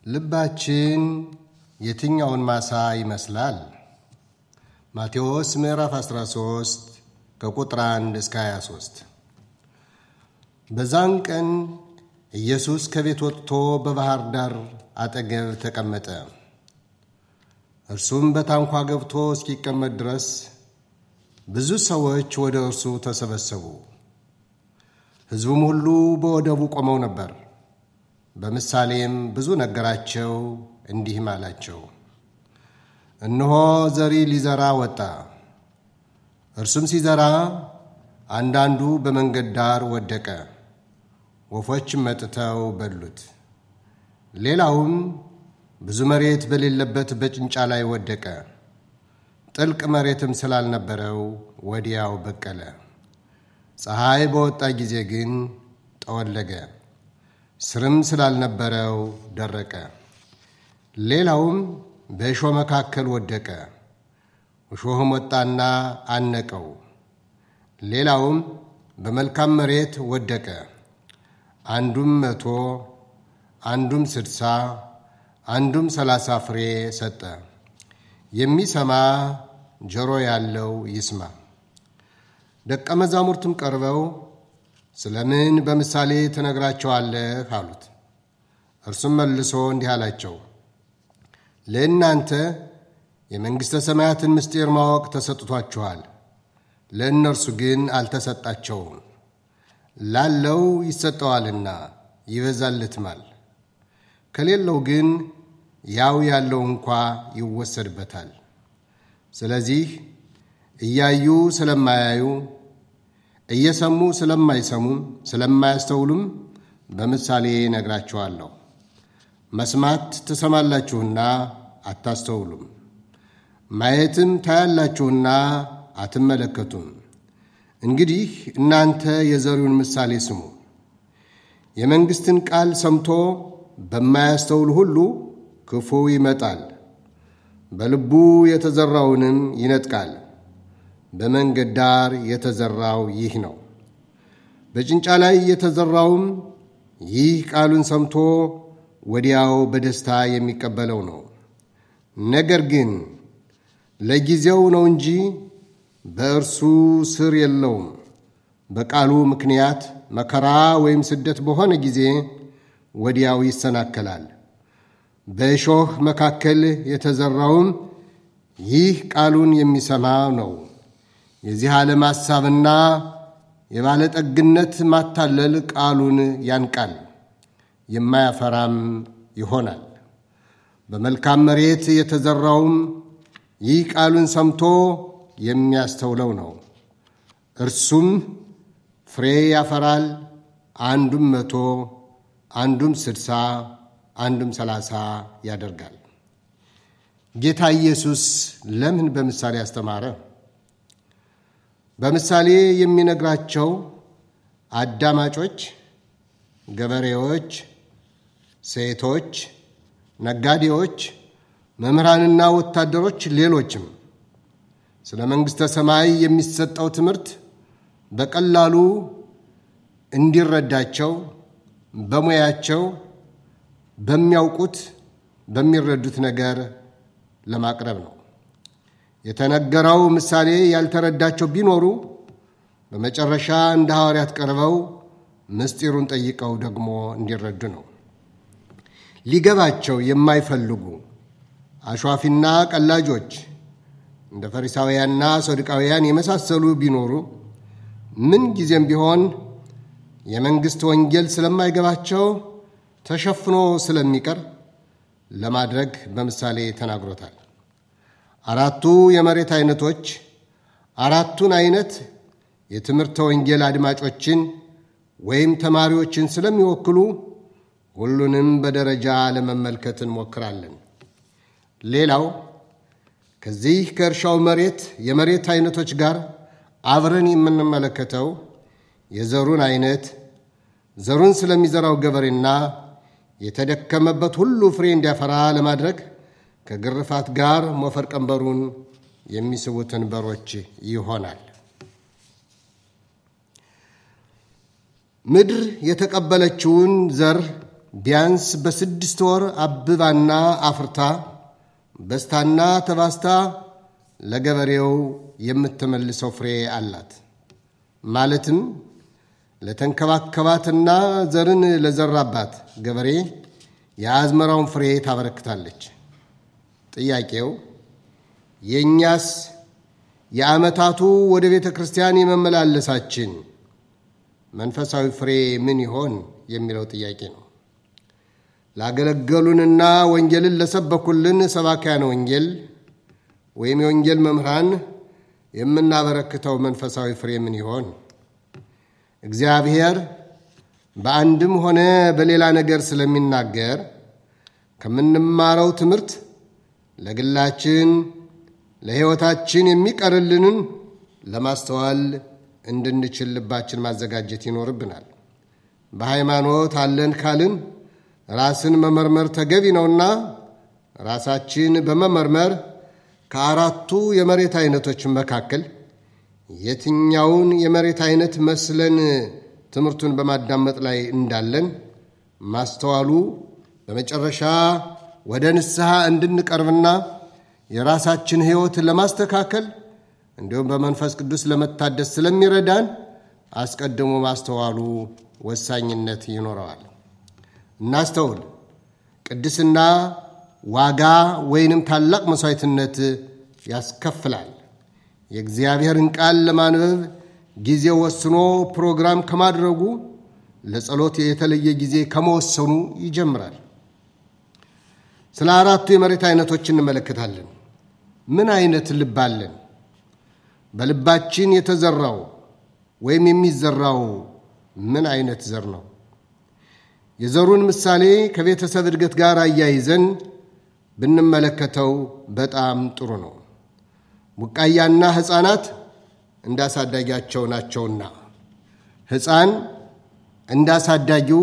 ልባችን የትኛውን ማሳ ይመስላል? ማቴዎስ ምዕራፍ 13 ከቁጥር 1 እስከ 23። በዛን ቀን ኢየሱስ ከቤት ወጥቶ በባህር ዳር አጠገብ ተቀመጠ። እርሱም በታንኳ ገብቶ እስኪቀመጥ ድረስ ብዙ ሰዎች ወደ እርሱ ተሰበሰቡ። ሕዝቡም ሁሉ በወደቡ ቆመው ነበር። በምሳሌም ብዙ ነገራቸው፣ እንዲህም አላቸው። እነሆ ዘሪ ሊዘራ ወጣ። እርሱም ሲዘራ አንዳንዱ በመንገድ ዳር ወደቀ፣ ወፎችም መጥተው በሉት። ሌላውም ብዙ መሬት በሌለበት በጭንጫ ላይ ወደቀ። ጥልቅ መሬትም ስላልነበረው ወዲያው በቀለ። ፀሐይ በወጣ ጊዜ ግን ጠወለገ፣ ስርም ስላልነበረው ደረቀ። ሌላውም በእሾህ መካከል ወደቀ፣ እሾህም ወጣና አነቀው። ሌላውም በመልካም መሬት ወደቀ፣ አንዱም 100 አንዱም 60 አንዱም 30 ፍሬ ሰጠ። የሚሰማ ጆሮ ያለው ይስማ። ደቀ መዛሙርቱም ቀርበው ስለምን በምሳሌ ትነግራቸዋለህ አሉት። እርሱም መልሶ እንዲህ አላቸው። ለእናንተ የመንግሥተ ሰማያትን ምስጢር ማወቅ ተሰጥቷችኋል፣ ለእነርሱ ግን አልተሰጣቸውም። ላለው ይሰጠዋልና ይበዛለትማል፣ ከሌለው ግን ያው ያለው እንኳ ይወሰድበታል። ስለዚህ እያዩ ስለማያዩ፣ እየሰሙ ስለማያስተውሉም በምሳሌ ነግራችኋለሁ። መስማት ትሰማላችሁና አታስተውሉም፣ ማየትም ታያላችሁና አትመለከቱም። እንግዲህ እናንተ የዘሪውን ምሳሌ ስሙ። የመንግሥትን ቃል ሰምቶ በማያስተውል ሁሉ ክፉ ይመጣል፣ በልቡ የተዘራውንም ይነጥቃል። በመንገድ ዳር የተዘራው ይህ ነው። በጭንጫ ላይ የተዘራውም ይህ ቃሉን ሰምቶ ወዲያው በደስታ የሚቀበለው ነው። ነገር ግን ለጊዜው ነው እንጂ በእርሱ ስር የለውም። በቃሉ ምክንያት መከራ ወይም ስደት በሆነ ጊዜ ወዲያው ይሰናከላል። በእሾህ መካከል የተዘራውም ይህ ቃሉን የሚሰማ ነው። የዚህ ዓለም ሐሳብና የባለጠግነት ማታለል ቃሉን ያንቃል፣ የማያፈራም ይሆናል። በመልካም መሬት የተዘራውም ይህ ቃሉን ሰምቶ የሚያስተውለው ነው። እርሱም ፍሬ ያፈራል፣ አንዱም 100 አንዱም 60 አንዱም 30 ያደርጋል። ጌታ ኢየሱስ ለምን በምሳሌ አስተማረ? በምሳሌ የሚነግራቸው አዳማጮች፣ ገበሬዎች፣ ሴቶች፣ ነጋዴዎች፣ መምህራንና ወታደሮች፣ ሌሎችም ስለ መንግሥተ ሰማይ የሚሰጠው ትምህርት በቀላሉ እንዲረዳቸው በሙያቸው በሚያውቁት በሚረዱት ነገር ለማቅረብ ነው። የተነገረው ምሳሌ ያልተረዳቸው ቢኖሩ በመጨረሻ እንደ ሐዋርያት ቀርበው ምስጢሩን ጠይቀው ደግሞ እንዲረዱ ነው። ሊገባቸው የማይፈልጉ አሿፊና ቀላጆች እንደ ፈሪሳውያንና ሰዱቃውያን የመሳሰሉ ቢኖሩ ምን ጊዜም ቢሆን የመንግሥት ወንጌል ስለማይገባቸው ተሸፍኖ ስለሚቀር ለማድረግ በምሳሌ ተናግሮታል። 4ቱ የመሬት አይነቶች 4ቱን አይነት የትምህርተ ወንጌል አድማጮችን ወይም ተማሪዎችን ስለሚወክሉ ሁሉንም በደረጃ ለመመልከት እንሞክራለን። ሌላው ከዚህ ከእርሻው መሬት የመሬት አይነቶች ጋር አብረን የምንመለከተው የዘሩን አይነት፣ ዘሩን ስለሚዘራው ገበሬና የተደከመበት ሁሉ ፍሬ እንዲያፈራ ለማድረግ ከግርፋት ጋር ሞፈር ቀንበሩን የሚስቡትን በሮች ይሆናል። ምድር የተቀበለችውን ዘር ቢያንስ በ6 ወር አብባና አፍርታ በስታና ተባስታ ለገበሬው የምትመልሰው ፍሬ አላት። ማለትም ለተንከባከባትና ዘርን ለዘራባት ገበሬ የአዝመራውን ፍሬ ታበረክታለች። ጥያቄው የኛስ የዓመታቱ ወደ ቤተ ክርስቲያን የመመላለሳችን መንፈሳዊ ፍሬ ምን ይሆን የሚለው ጥያቄ ነው። ላገለገሉንና ወንጌልን ለሰበኩልን ሰባክያነ ወንጌል ወይም የወንጌል መምህራን የምናበረክተው መንፈሳዊ ፍሬ ምን ይሆን? እግዚአብሔር በአንድም ሆነ በሌላ ነገር ስለሚናገር ከምንማረው ትምህርት ለግላችን ለሕይወታችን የሚቀርልንን ለማስተዋል እንድንችል ልባችን ማዘጋጀት ይኖርብናል። በሃይማኖት አለን ካልን ራስን መመርመር ተገቢ ነውና ራሳችን በመመርመር ከአራቱ የመሬት አይነቶች መካከል የትኛውን የመሬት አይነት መስለን ትምህርቱን በማዳመጥ ላይ እንዳለን ማስተዋሉ በመጨረሻ ወደ ንስሐ እንድንቀርብና የራሳችን ሕይወት ለማስተካከል እንዲሁም በመንፈስ ቅዱስ ለመታደስ ስለሚረዳን አስቀድሞ ማስተዋሉ ወሳኝነት ይኖረዋል። እናስተውል። ቅድስና ዋጋ ወይንም ታላቅ መስዋዕትነት ያስከፍላል። የእግዚአብሔርን ቃል ለማንበብ ጊዜ ወስኖ ፕሮግራም ከማድረጉ ለጸሎት የተለየ ጊዜ ከመወሰኑ ይጀምራል። ስለ አራቱ የመሬት አይነቶች እንመለከታለን። ምን አይነት ልብ አለን? በልባችን የተዘራው ወይም የሚዘራው ምን አይነት ዘር ነው? የዘሩን ምሳሌ ከቤተሰብ እድገት ጋር አያይዘን ብንመለከተው በጣም ጥሩ ነው። ቡቃያና ሕፃናት እንዳሳዳጊያቸው ናቸውና ሕፃን እንዳሳዳጊው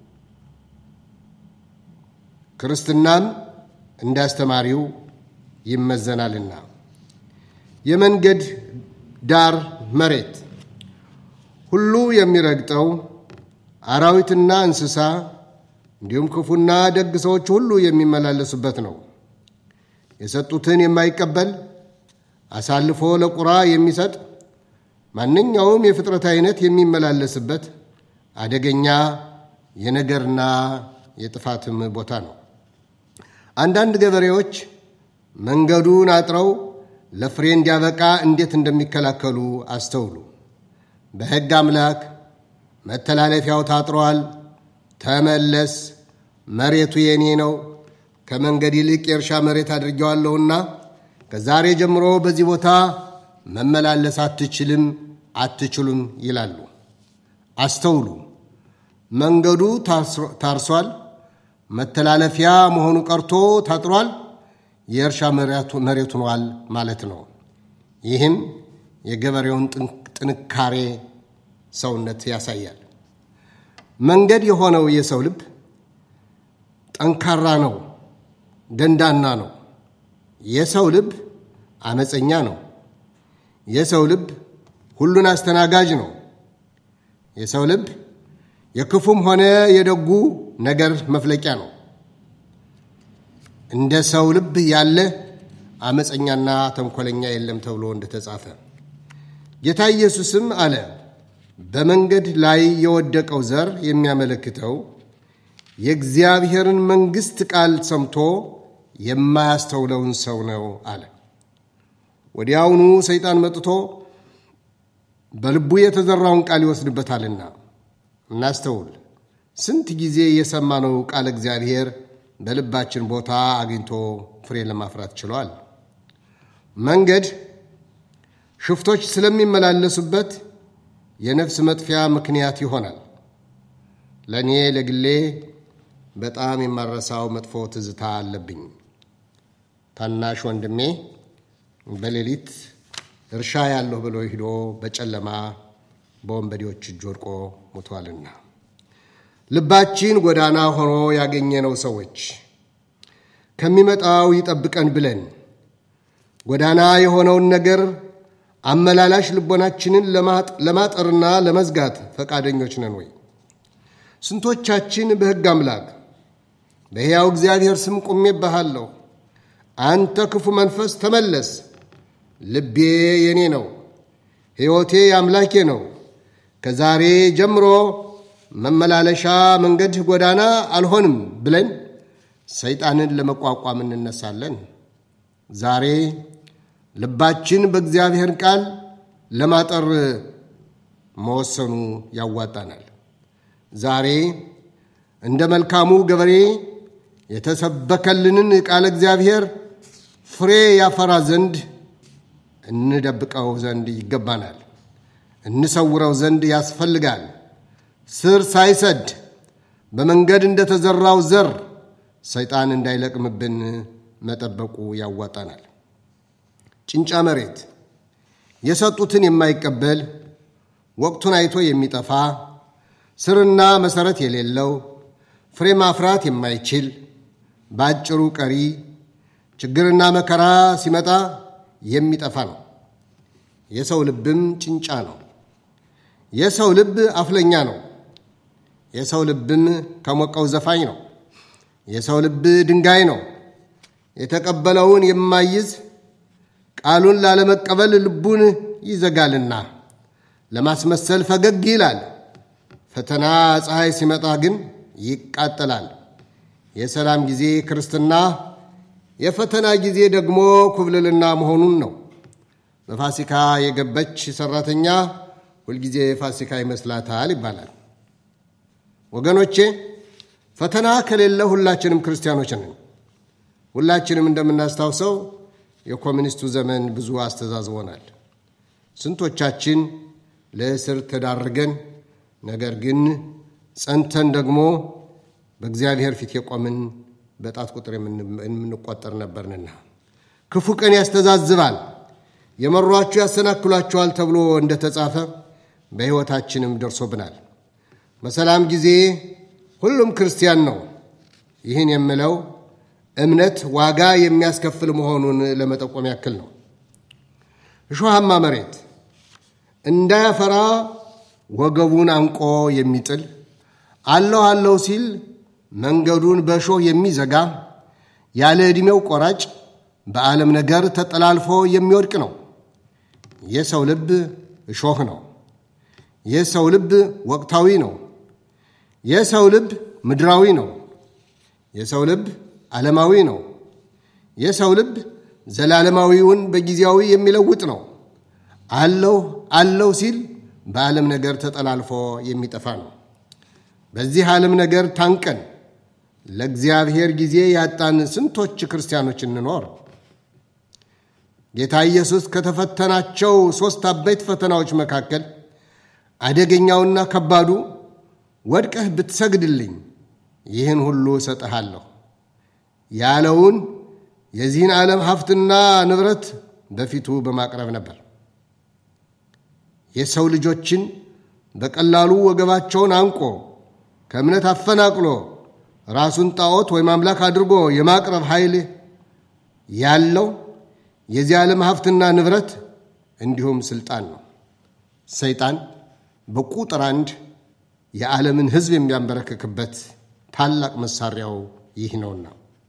ክርስትናም እንዳስተማሪው ይመዘናልና። የመንገድ ዳር መሬት ሁሉ የሚረግጠው አራዊትና እንስሳ እንዲሁም ክፉና ደግ ሰዎች ሁሉ የሚመላለሱበት ነው። የሰጡትን የማይቀበል አሳልፎ ለቁራ የሚሰጥ ማንኛውም የፍጥረት አይነት የሚመላለስበት አደገኛ የነገርና የጥፋትም ቦታ ነው። አንዳንድ ገበሬዎች መንገዱን አጥረው ለፍሬ እንዲያበቃ እንዴት እንደሚከላከሉ አስተውሉ። በሕግ አምላክ መተላለፊያው ታጥሯል፣ ተመለስ፣ መሬቱ የኔ ነው፣ ከመንገድ ይልቅ የእርሻ መሬት አድርጌዋለሁና ከዛሬ ጀምሮ በዚህ ቦታ መመላለስ አትችሉም ይላሉ። አስተውሉ። መንገዱ ታርሷል፣ መተላለፊያ መሆኑ ቀርቶ ታጥሯል፣ የእርሻ መሬት ሆኗል ማለት ነው። ይህም የገበሬውን ጥንካሬ ሰውነት ያሳያል። መንገድ የሆነው የሰው ልብ ጠንካራ ነው፣ ደንዳና ነው። የሰው ልብ አመፀኛ ነው። የሰው ልብ ሁሉን አስተናጋጅ ነው። የሰው ልብ የክፉም ሆነ የደጉ ነገር መፍለቂያ ነው። እንደ ሰው ልብ ያለ አመፀኛና ተንኮለኛ የለም ተብሎ እንደተጻፈ ጌታ ኢየሱስም አለ፣ በመንገድ ላይ የወደቀው ዘር የሚያመለክተው የእግዚአብሔርን መንግሥት ቃል ሰምቶ የማያስተውለውን ሰው ነው አለ። ወዲያውኑ ሰይጣን መጥቶ በልቡ የተዘራውን ቃል ይወስድበታልና። እናስተውል። ስንት ጊዜ የሰማነው ቃል እግዚአብሔር በልባችን ቦታ አግኝቶ ፍሬ ለማፍራት ችሏል። መንገድ ሽፍቶች ስለሚመላለሱበት የነፍስ መጥፊያ ምክንያት ይሆናል። ለእኔ ለግሌ በጣም የማረሳው መጥፎ ትዝታ አለብኝ። ታናሽ ወንድሜ በሌሊት እርሻ ያለሁ ብሎ ሄዶ በጨለማ በወንበዴዎች እጅ ወድቆ ሞቷልና። ልባችን ጎዳና ሆኖ ያገኘነው ሰዎች ከሚመጣው ይጠብቀን ብለን ጎዳና የሆነውን ነገር አመላላሽ ልቦናችንን ለማጠርና ለመዝጋት ፈቃደኞች ነን ወይ? ስንቶቻችን በሕግ አምላክ በሕያው እግዚአብሔር ስም ቆሜብሃለሁ፣ አንተ ክፉ መንፈስ ተመለስ፣ ልቤ የኔ ነው፣ ሕይወቴ የአምላኬ ነው፣ ከዛሬ ጀምሮ መመላለሻ መንገድ ጎዳና አልሆንም ብለን ሰይጣንን ለመቋቋም እንነሳለን። ዛሬ ልባችን በእግዚአብሔር ቃል ለማጠር መወሰኑ ያዋጣናል። ዛሬ እንደ መልካሙ ገበሬ የተሰበከልንን ቃል እግዚአብሔር ፍሬ ያፈራ ዘንድ እንደብቀው ዘንድ ይገባናል፣ እንሰውረው ዘንድ ያስፈልጋል። ስር ሳይሰድ በመንገድ እንደተዘራው ዘር ሰይጣን እንዳይለቅምብን መጠበቁ ያዋጣናል። ጭንጫ መሬት የሰጡትን የማይቀበል ወቅቱን አይቶ የሚጠፋ ስርና መሰረት የሌለው ፍሬ ማፍራት የማይችል ባጭሩ ቀሪ ችግርና መከራ ሲመጣ የሚጠፋ ነው። የሰው ልብም ጭንጫ ነው። የሰው ልብ አፍለኛ ነው። የሰው ልብም ከሞቀው ዘፋኝ ነው። የሰው ልብ ድንጋይ ነው። የተቀበለውን የማይዝ ቃሉን ላለመቀበል ልቡን ይዘጋልና ለማስመሰል ፈገግ ይላል። ፈተና ፀሐይ ሲመጣ ግን ይቃጠላል። የሰላም ጊዜ ክርስትና፣ የፈተና ጊዜ ደግሞ ኩብልልና መሆኑን ነው። በፋሲካ የገባች ሰራተኛ ሁልጊዜ ፋሲካ ይመስላታል ይባላል። ወገኖቼ ፈተና ከሌለ ሁላችንም ክርስቲያኖች ነን። ሁላችንም እንደምናስታውሰው የኮሚኒስቱ ዘመን ብዙ አስተዛዝቦናል። ስንቶቻችን ለእስር ተዳርገን ነገር ግን ጸንተን ደግሞ በእግዚአብሔር ፊት የቆምን በጣት ቁጥር የምንቆጠር ነበርንና። ክፉ ቀን ያስተዛዝባል፣ የመሯችሁ ያሰናክሏችኋል ተብሎ እንደተጻፈ በሕይወታችንም ደርሶብናል። በሰላም ጊዜ ሁሉም ክርስቲያን ነው። ይህን የምለው እምነት ዋጋ የሚያስከፍል መሆኑን ለመጠቆም ያክል ነው። እሾሃማ መሬት እንዳያፈራ ወገቡን አንቆ የሚጥል አለው ሲል መንገዱን በእሾህ የሚዘጋ ያለ ዕድሜው ቆራጭ በዓለም ነገር ተጠላልፎ የሚወድቅ ነው። የሰው ልብ እሾህ ነው። የሰው ልብ ወቅታዊ ነው። የሰው ልብ ምድራዊ ነው። የሰው ልብ ዓለማዊ ነው። የሰው ልብ ዘላለማዊውን በጊዜያዊ የሚለውጥ ነው። አለው ሲል በዓለም ነገር ተጠላልፎ የሚጠፋ ነው። በዚህ ዓለም ነገር ታንቀን ለእግዚአብሔር ጊዜ ያጣን ስንቶች ክርስቲያኖች እንኖር። ጌታ ኢየሱስ ከተፈተናቸው 3 አበይት ፈተናዎች መካከል አደገኛውና ከባዱ ወድቀህ ብትሰግድልኝ ይህን ሁሉ እሰጥሃለሁ ያለውን የዚህን ዓለም ሀብትና ንብረት በፊቱ በማቅረብ ነበር። የሰው ልጆችን በቀላሉ ወገባቸውን አንቆ ከእምነት አፈናቅሎ ራሱን ጣዖት ወይም አምላክ አድርጎ የማቅረብ ኃይል ያለው የዚህ ዓለም ሀብትና ንብረት እንዲሁም ስልጣን ነው። ሰይጣን በቁጥር 1 የዓለምን ሕዝብ የሚያንበረክክበት ታላቅ መሳሪያው ይህ ነውና።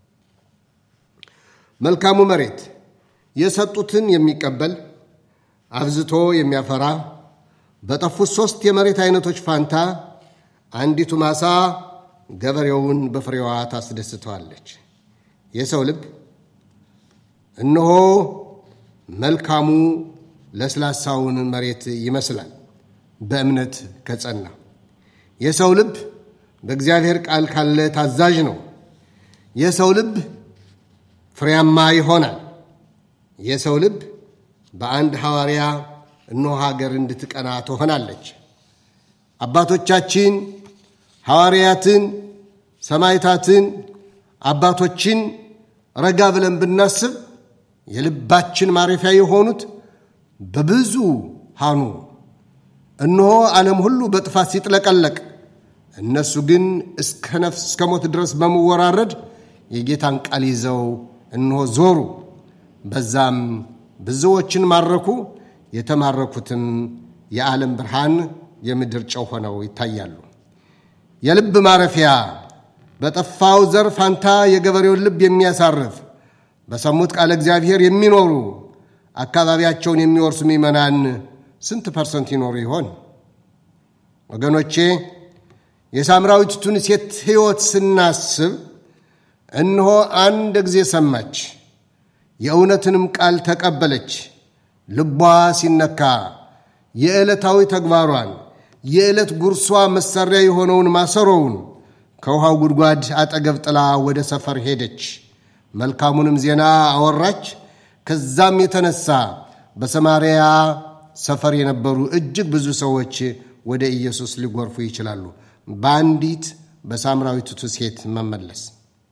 መልካሙ መሬት የሰጡትን የሚቀበል አብዝቶ የሚያፈራ በጠፉት 3 የመሬት አይነቶች ፋንታ አንዲቱ ማሳ ገበሬውን በፍሬዋ ታስደስተዋለች። የሰው ልብ እነሆ መልካሙ ለስላሳውን መሬት ይመስላል በእምነት ከጸና። የሰው ልብ በእግዚአብሔር ቃል ካለ ታዛዥ ነው። የሰው ልብ ፍሬያማ ይሆናል። የሰው ልብ በአንድ ሐዋርያ እነሆ ሀገር እንድትቀና ትሆናለች። አባቶቻችን ሐዋርያትን፣ ሰማዕታትን፣ አባቶችን ረጋ ብለን ብናስብ የልባችን ማረፊያ የሆኑት በብዙ ሃኑ እነሆ ዓለም ሁሉ በጥፋት ሲጥለቀለቅ እነሱ ግን እስከ ሞት ድረስ በመወራረድ የጌታን ቃል ይዘው እነሆ ዞሩ። በዛም ብዙዎችን ማረኩ። የተማረኩትም የዓለም ብርሃን የምድር ጨው ሆነው ይታያሉ። የልብ ማረፊያ በጠፋው ዘር ፋንታ የገበሬውን ልብ የሚያሳርፍ በሰሙት ቃል እግዚአብሔር የሚኖሩ አካባቢያቸውን የሚወርሱ ምእመናን ስንት ፐርሰንት ይኖሩ ይሆን? ወገኖቼ የሳምራዊቱን ሴት ሕይወት ስናስብ እነሆ አንድ ጊዜ ሰማች፣ የእውነትንም ቃል ተቀበለች። ልቧ ሲነካ የዕለታዊ ተግባሯን የዕለት ጉርሷ መሳሪያ የሆነውን ማሰሮውን ከውሃው ጉድጓድ አጠገብ ጥላ ወደ ሰፈር ሄደች። መልካሙንም ዜና አወራች። ከዛም የተነሳ በሰማርያ ሰፈር የነበሩ እጅግ ብዙ ሰዎች ወደ ኢየሱስ ሊጎርፉ ይችላሉ በአንዲት በሳምራዊቱ ሴት መመለስ።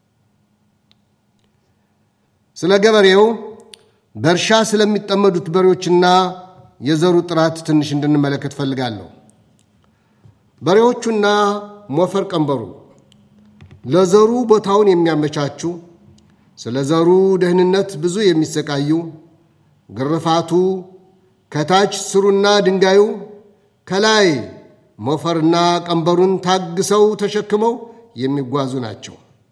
ስለ ገበሬው በእርሻ ስለሚጠመዱት በሬዎችና የዘሩ ጥራት ትንሽ እንድንመለከት ፈልጋለሁ። በሬዎቹና ሞፈር ቀንበሩ ለዘሩ ቦታውን የሚያመቻቹ፣ ስለ ዘሩ ደህንነት ብዙ የሚሰቃዩ፣ ግርፋቱ ከታች ስሩና ድንጋዩ ከላይ ሞፈርና ቀንበሩን ታግሰው ተሸክመው የሚጓዙ ናቸው።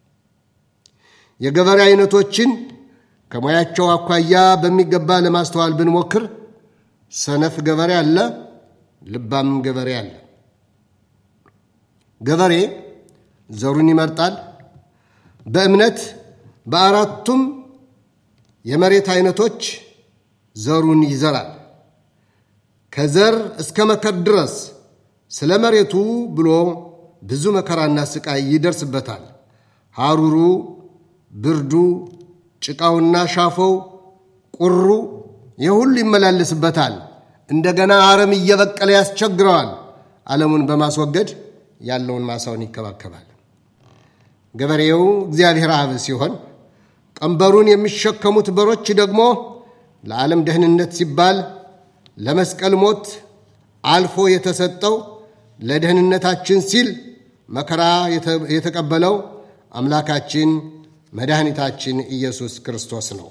የገበሬ አይነቶችን ከሙያቸው አኳያ በሚገባ ለማስተዋል ብንሞክር ሰነፍ ገበሬ አለ፣ ልባም ገበሬ አለ። ገበሬ ዘሩን ይመርጣል። በእምነት በአራቱም የመሬት አይነቶች ዘሩን ይዘራል። ከዘር እስከ መከር ድረስ ስለ መሬቱ ብሎ ብዙ መከራና ስቃይ ይደርስበታል። ሐሩሩ፣ ብርዱ፣ ጭቃውና ሻፈው፣ ቁሩ የሁሉ ይመላለስበታል። እንደገና አረም እየበቀለ ያስቸግረዋል። ዓለሙን በማስወገድ ያለውን ማሳውን ይከባከባል። ገበሬው እግዚአብሔር አብ ሲሆን ቀንበሩን የሚሸከሙት በሮች ደግሞ ለዓለም ደህንነት ሲባል ለመስቀል ሞት አልፎ የተሰጠው ለደህንነታችን ሲል መከራ የተቀበለው አምላካችን መድኃኒታችን ኢየሱስ ክርስቶስ ነው።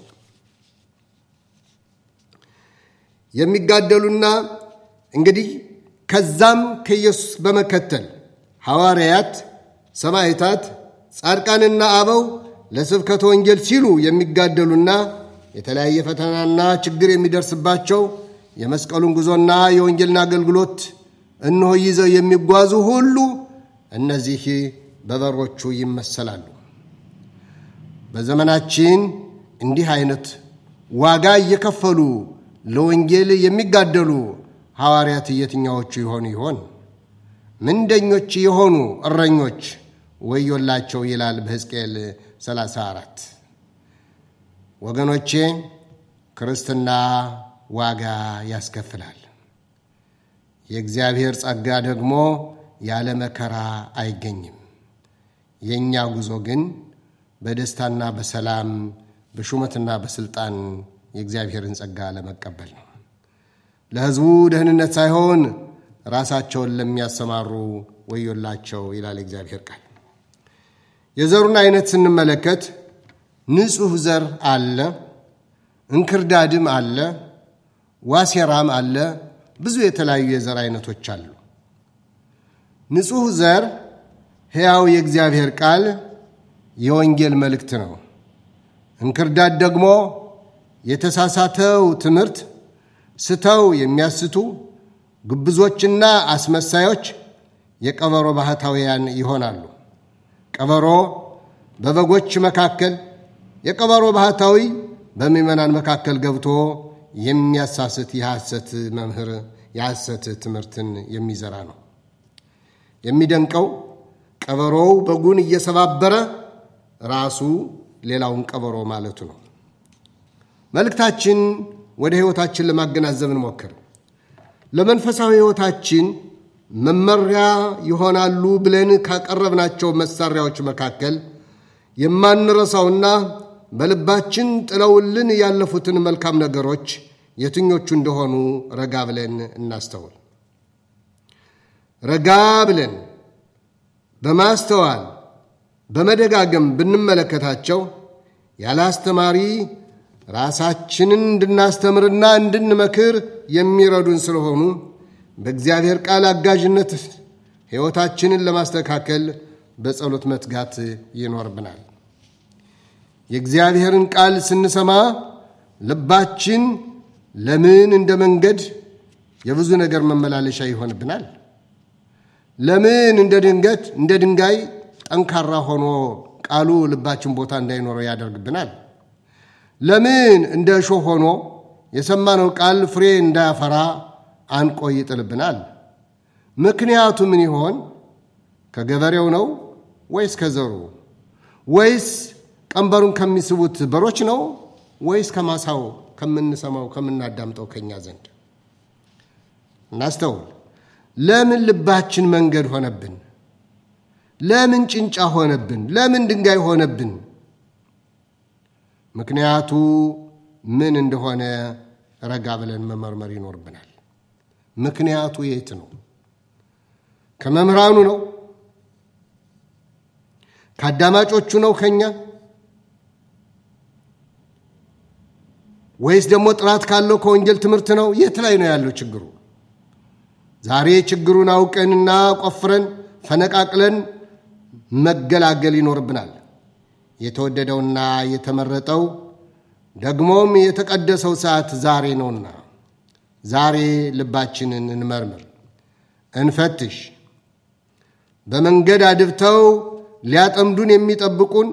የሚጋደሉና እንግዲህ ከዛም ከኢየሱስ በመከተል ሐዋርያት፣ ሰማዕታት፣ ጻድቃንና አበው ለስብከተ ወንጌል ሲሉ የሚጋደሉና የተለያየ ፈተናና ችግር የሚደርስባቸው የመስቀሉን ጉዞና የወንጌልን አገልግሎት እነሆ ይዘው የሚጓዙ ሁሉ እነዚህ በበሮቹ ይመሰላሉ። በዘመናችን እንዲህ አይነት ዋጋ እየከፈሉ ለወንጌል የሚጋደሉ ሐዋርያት የትኛዎቹ ይሆን? ምንደኞች የሆኑ እረኞች ወዮላቸው ይላል በሕዝቅኤል 34። ወገኖቼ ክርስትና ዋጋ ያስከፍላል። የእግዚአብሔር ጸጋ ደግሞ ያለ መከራ አይገኝም። የኛ ጉዞ ግን በደስታና በሰላም በሹመትና በስልጣን የእግዚአብሔርን ጸጋ ለመቀበል ነው። ለሕዝቡ ደህንነት ሳይሆን ራሳቸውን ለሚያሰማሩ ወዮላቸው ይላል እግዚአብሔር ቃል። የዘሩን አይነት ስንመለከት ንጹሕ ዘር አለ፣ እንክርዳድም አለ፣ ዋሴራም አለ። ብዙ የተለያዩ የዘር አይነቶች አሉ። ንጹሕ ዘር ሕያው የእግዚአብሔር ቃል የወንጌል መልእክት ነው። እንክርዳድ ደግሞ የተሳሳተው ትምህርት ስተው የሚያስቱ ግብዞችና አስመሳዮች የቀበሮ ባህታውያን ይሆናሉ። ቀበሮ በበጎች መካከል፣ የቀበሮ ባህታዊ በምእመናን መካከል ገብቶ የሚያሳስት የሐሰት መምህር የሐሰት ትምህርትን የሚዘራ ነው። የሚደንቀው ቀበሮው በጉን እየሰባበረ ራሱ ሌላውን ቀበሮ ማለቱ ነው። መልእክታችን ወደ ሕይወታችን ለማገናዘብ እንሞክር። ለመንፈሳዊ ሕይወታችን መመሪያ ይሆናሉ ብለን ካቀረብናቸው መሳሪያዎች መካከል የማንረሳውና በልባችን ጥለውልን ያለፉትን መልካም ነገሮች የትኞቹ እንደሆኑ ረጋ ብለን እናስተውል። ረጋ ብለን በማስተዋል በመደጋገም ብንመለከታቸው ያለ አስተማሪ ራሳችንን እንድናስተምርና እንድንመክር የሚረዱን ስለሆኑ በእግዚአብሔር ቃል አጋዥነት ሕይወታችንን ለማስተካከል በጸሎት መትጋት ይኖርብናል። የእግዚአብሔርን ቃል ስንሰማ ልባችን ለምን እንደ መንገድ የብዙ ነገር መመላለሻ ይሆንብናል? ለምን እንደ ድንጋይ ጠንካራ ሆኖ ቃሉ ልባችን ቦታ እንዳይኖረው ያደርግብናል? ለምን እንደ እሾህ ሆኖ የሰማነው ቃል ፍሬ እንዳያፈራ አንቆ ይጥልብናል? ምክንያቱ ምን ይሆን? ከገበሬው ነው ወይስ ከዘሩ? ወይስ ቀንበሩን ከሚስቡት በሮች ነው ወይስ ከማሳው ከምንሰማው ከምናዳምጠው ከኛ ዘንድ? እናስተውል። ለምን ልባችን መንገድ ሆነብን? ለምን ጭንጫ ሆነብን? ለምን ድንጋይ ሆነብን? ምክንያቱ ምን እንደሆነ ረጋ ብለን መመርመር ይኖርብናል። ምክንያቱ የት ነው? ከመምህራኑ ነው? ከአዳማጮቹ ነው? ከኛ? ወይስ ደግሞ ጥራት ካለው ከወንጌል ትምህርት ነው? የት ላይ ነው ያለው ችግሩ? ዛሬ ችግሩን አውቀንና ቆፍረን ፈነቃቅለን መገላገል ይኖርብናል። የተወደደውና የተመረጠው ደግሞም የተቀደሰው ሰዓት ዛሬ ነውና ዛሬ ልባችንን እንመርምር፣ እንፈትሽ። በመንገድ አድብተው ሊያጠምዱን የሚጠብቁን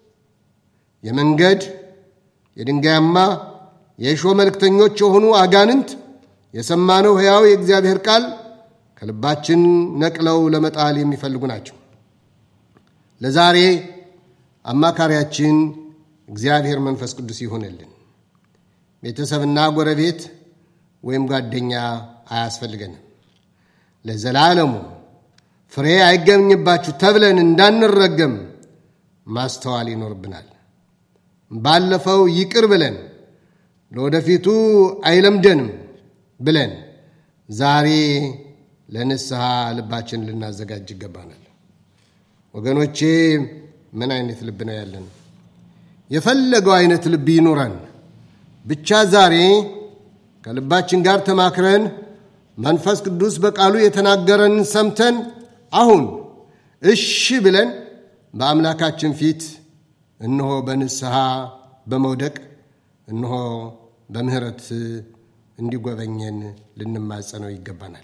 የመንገድ የድንጋያማ የእሾህ መልእክተኞች የሆኑ አጋንንት የሰማነው ሕያው የእግዚአብሔር ቃል ከልባችን ነቅለው ለመጣል የሚፈልጉ ናቸው። ለዛሬ አማካሪያችን እግዚአብሔር መንፈስ ቅዱስ ይሁንልን። ቤተሰብና ጎረቤት ወይም ጓደኛ አያስፈልገንም። ለዘላለሙ ፍሬ አይገኝባችሁ ተብለን እንዳንረገም ማስተዋል ይኖርብናል። ባለፈው ይቅር ብለን ለወደፊቱ አይለምደንም ብለን ዛሬ ለንስሐ ልባችን ልናዘጋጅ ይገባናል። ወገኖቼ ምን አይነት ልብ ነው ያለን? የፈለገው አይነት ልብ ይኖረን፣ ብቻ ዛሬ ከልባችን ጋር ተማክረን መንፈስ ቅዱስ በቃሉ የተናገረን ሰምተን አሁን እሺ ብለን በአምላካችን ፊት እነሆ በንስሐ በመውደቅ እነሆ በምህረት እንዲጎበኘን ልንማጸነው ይገባናል።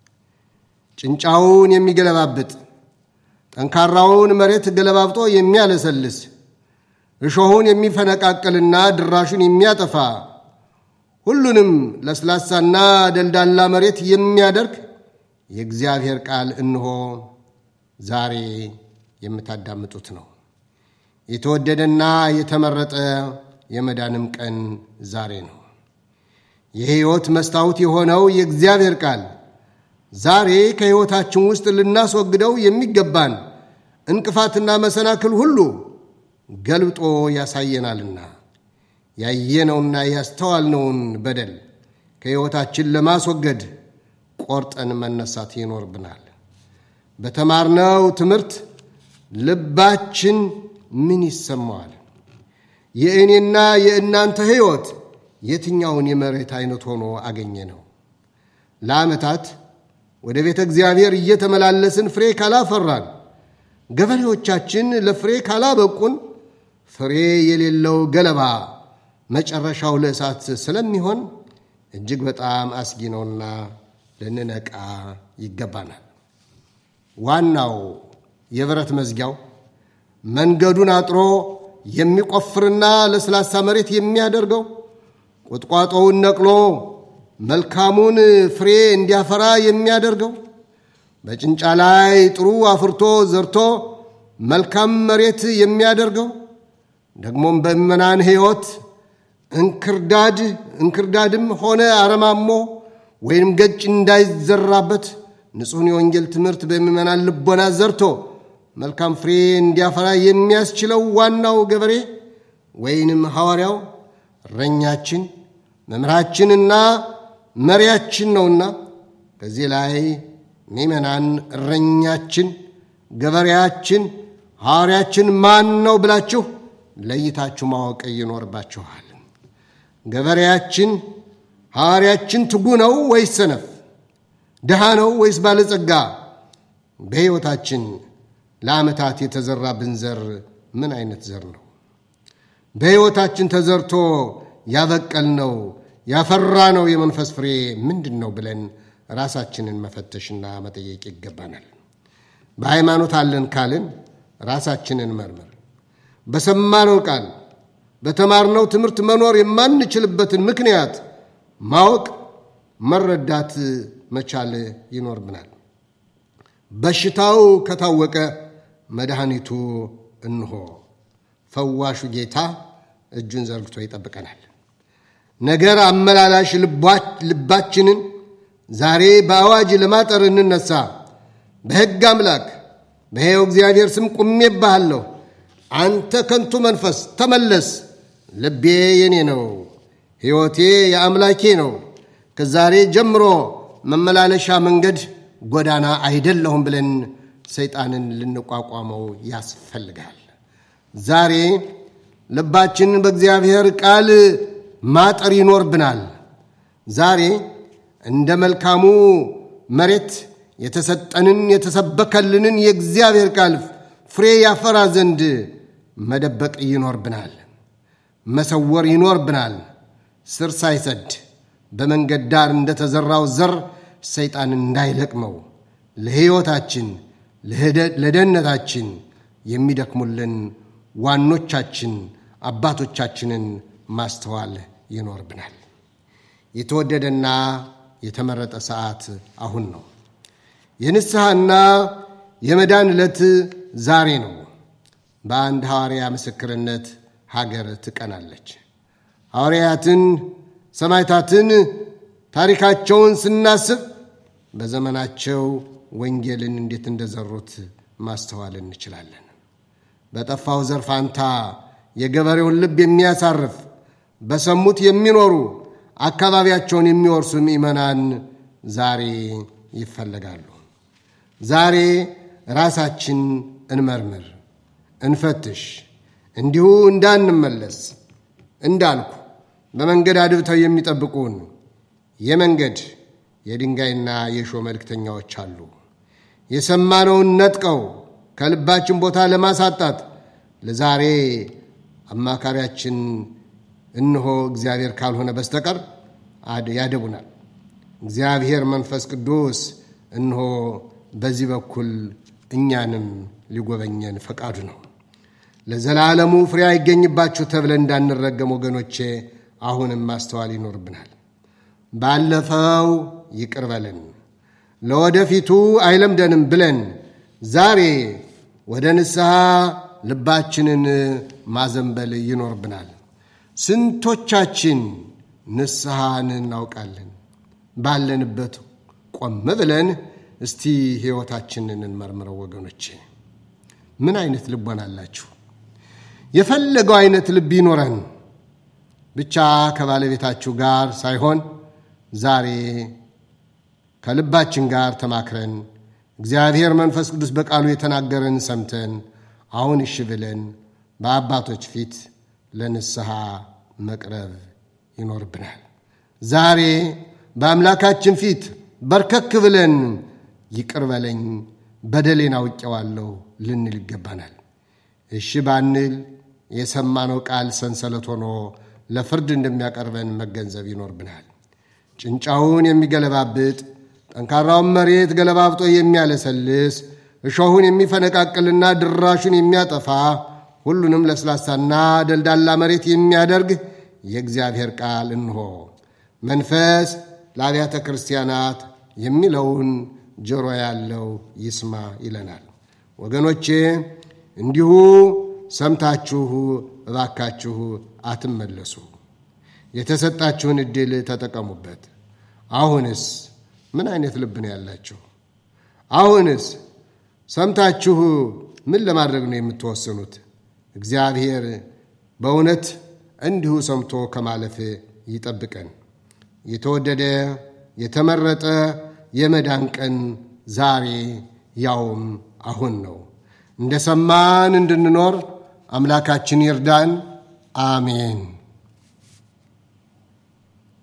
ጭንጫውን የሚገለባብጥ ጠንካራውን መሬት ገለባብጦ የሚያለሰልስ እሾሁን የሚፈነቃቅልና ድራሹን የሚያጠፋ ሁሉንም ለስላሳና ደልዳላ መሬት የሚያደርግ የእግዚአብሔር ቃል እነሆ ዛሬ የምታዳምጡት ነው። የተወደደና የተመረጠ የመዳንም ቀን ዛሬ ነው። የሕይወት መስታወት የሆነው የእግዚአብሔር ቃል ዛሬ ከሕይወታችን ውስጥ ልናስወግደው የሚገባን እንቅፋትና መሰናክል ሁሉ ገልብጦ ያሳየናልና ያየነውና ያስተዋልነውን በደል ከሕይወታችን ለማስወገድ ቆርጠን መነሳት ይኖርብናል። በተማርነው ትምህርት ልባችን ምን ይሰማዋል? የእኔና የእናንተ ሕይወት የትኛውን የመሬት አይነት ሆኖ አገኘ ነው? ለዓመታት ወደ ቤተ እግዚአብሔር እየተመላለስን ፍሬ ካላፈራን፣ ገበሬዎቻችን ለፍሬ ካላበቁን፣ ፍሬ የሌለው ገለባ መጨረሻው ለእሳት ስለሚሆን እጅግ በጣም አስጊ ነውና ልንነቃ ይገባናል። ዋናው የብረት መዝጊያው መንገዱን አጥሮ የሚቆፍርና ለስላሳ መሬት የሚያደርገው ቁጥቋጦውን ነቅሎ መልካሙን ፍሬ እንዲያፈራ የሚያደርገው በጭንጫ ላይ ጥሩ አፍርቶ ዘርቶ መልካም መሬት የሚያደርገው ደግሞም በምእመናን ሕይወት እንክርዳድም ሆነ አረማሞ ወይም ገጭ እንዳይዘራበት ንጹሕን የወንጌል ትምህርት በምእመናን ልቦና ዘርቶ መልካም ፍሬ እንዲያፈራ የሚያስችለው ዋናው ገበሬ ወይንም ሐዋርያው እረኛችን መምህራችንና መሪያችን ነውና ከዚህ ላይ ምእመናን እረኛችን፣ ገበሬያችን፣ ሐዋርያችን ማን ነው ብላችሁ ለይታችሁ ማወቅ ይኖርባችኋል። ገበሬያችን ሐዋርያችን ትጉ ነው ወይስ ሰነፍ? ድሃ ነው ወይስ ባለጸጋ? በሕይወታችን ለዓመታት የተዘራብን ዘር ምን አይነት ዘር ነው? በሕይወታችን ተዘርቶ ያበቀልነው ያፈራነው የመንፈስ ፍሬ ምንድነው ብለን ራሳችንን መፈተሽና መጠየቅ ይገባናል። በሃይማኖት አለን ካልን ራሳችንን መርምር። በሰማነው ቃል በተማርነው ትምህርት መኖር የማንችልበትን ምክንያት ማወቅ መረዳት መቻል ይኖርብናል። በሽታው ከታወቀ መድኃኒቱ እንሆ ፈዋሹ ጌታ እጁን ዘርግቶ ይጠብቀናል። ነገር አመላላሽ ልባችንን ዛሬ በአዋጅ ለማጠር እንነሳ። በሕግ አምላክ በሕያው እግዚአብሔር ስም ቁሜብሃለሁ። አንተ ከንቱ መንፈስ ተመለስ። ልቤ የኔ ነው፣ ሕይወቴ የአምላኬ ነው። ከዛሬ ጀምሮ መመላለሻ መንገድ ጎዳና አይደለሁም ብለን ሰይጣንን ልንቋቋመው ያስፈልጋል። ዛሬ ልባችንን በእግዚአብሔር ቃል ማጠር ይኖርብናል። ዛሬ እንደ መልካሙ መሬት የተሰጠንን የተሰበከልንን የእግዚአብሔር ቃል ፍሬ ያፈራ ዘንድ መደበቅ ይኖርብናል፣ መሰወር ይኖርብናል። ስር ሳይሰድ በመንገድ ዳር እንደተዘራው ዘር ሰይጣን እንዳይለቅመው ለሕይወታችን ለደህንነታችን የሚደክሙልን ዋኖቻችን አባቶቻችንን ማስተዋል ይኖርብናል። የተወደደና የተመረጠ ሰዓት አሁን ነው። የንስሐና የመዳን ዕለት ዛሬ ነው። በአንድ ሐዋርያ ምስክርነት ሀገር ትቀናለች። ሐዋርያትን ሰማዕታትን ታሪካቸውን ስናስብ በዘመናቸው ወንጌልን እንዴት እንደዘሩት ማስተዋል እንችላለን። በጠፋው ዘር ፋንታ የገበሬውን ልብ የሚያሳርፍ በሰሙት የሚኖሩ አካባቢያቸውን የሚወርሱ ምእመናን ዛሬ ይፈልጋሉ። ዛሬ ራሳችን እንመርምር፣ እንፈትሽ። እንዲሁ እንዳንመለስ እንዳልኩ በመንገድ አድብተው የሚጠብቁን የመንገድ የድንጋይና የሾህ መልእክተኛዎች አሉ። የሰማነውን ነጥቀው ከልባችን ቦታ ለማሳጣት ለዛሬ አማካሪያችን እንሆ እግዚአብሔር ካልሆነ በስተቀር ያደቡናል። እግዚአብሔር መንፈስ ቅዱስ እንሆ በዚህ በኩል እኛንም ሊጎበኘን ፈቃዱ ነው። ለዘላለሙ ፍሬ አይገኝባችሁ ተብለን እንዳንረገም ወገኖቼ አሁንም ማስተዋል ይኖርብናል። ባለፈው ይቅር በለን ለወደፊቱ አይለምደንም ብለን ዛሬ ወደ ንስሐ ልባችንን ማዘንበል ይኖርብናል። ስንቶቻችን ንስሐን እናውቃለን? ባለንበት ቆም ብለን እስቲ ሕይወታችንን እንመርምረው ወገኖቼ። ምን አይነት ልቦና አላችሁ? የፈለገው አይነት ልብ ይኖረን፣ ብቻ ከባለቤታችሁ ጋር ሳይሆን ዛሬ ከልባችን ጋር ተማክረን እግዚአብሔር መንፈስ ቅዱስ በቃሉ የተናገረን ሰምተን አሁን እሺ ብለን በአባቶች ፊት ለንስሐ መቅረብ ይኖርብናል። ዛሬ በአምላካችን ፊት በርከክ ብለን ይቅር በለኝ በደሌን አውቄዋለሁ ልንል ይገባናል። እሺ ባንል የሰማነው ቃል ሰንሰለት ሆኖ ለፍርድ እንደሚያቀርበን መገንዘብ ይኖርብናል። ጭንጫውን የሚገለባብጥ ጠንካራውን መሬት ገለባብጦ የሚያለሰልስ እሾሁን የሚፈነቃቅልና ድራሹን የሚያጠፋ ሁሉንም ለስላሳና ደልዳላ መሬት የሚያደርግ የእግዚአብሔር ቃል እንሆ መንፈስ ለአብያተ ክርስቲያናት የሚለውን ጆሮ ያለው ይስማ ይለናል። ወገኖቼ እንዲሁ ሰምታችሁ እባካችሁ አትመለሱ። የተሰጣችሁን ዕድል ተጠቀሙበት። አሁንስ ምን አይነት ልብ ነው ያላችሁ? አሁንስ ሰምታችሁ ምን ለማድረግ ነው የምትወስኑት? እግዚአብሔር በእውነት እንዲሁ ሰምቶ ከማለፍ ይጠብቀን። የተወደደ የተመረጠ የመዳን ቀን ዛሬ ያውም አሁን ነው። እንደሰማን እንድንኖር አምላካችን ይርዳን። አሜን።